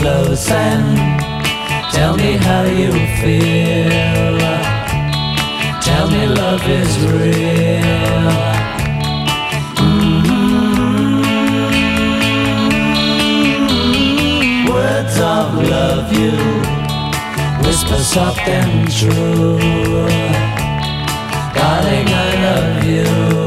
close and tell me how you feel. Tell me love is real. Words of love you whisper soft and true. Darling, I love you.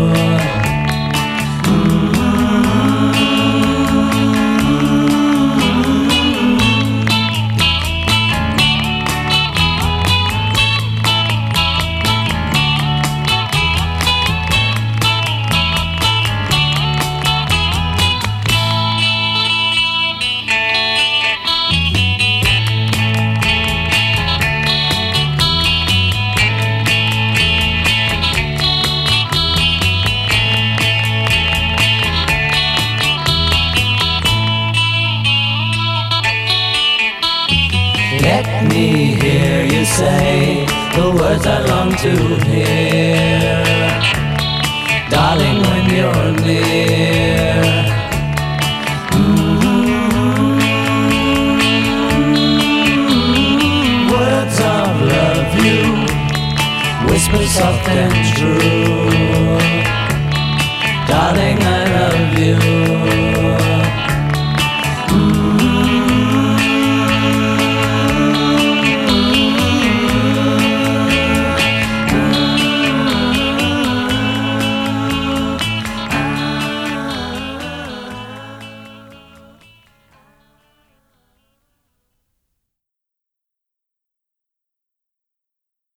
Let me hear you say the words I long to hear. Darling, when you're near,